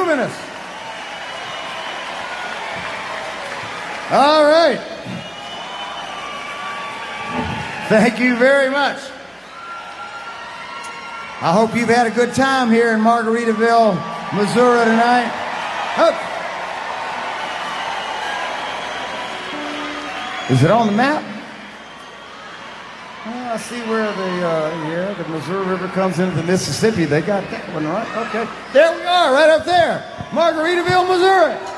luminous. All right. Thank you very much. I hope you've had a good time here in Margaritaville, Missouri tonight. Oh. Is it on the map? Oh, I see where the Missouri River comes into the Mississippi. They got that one right. Okay. There we are, right up there. Margaritaville, Missouri.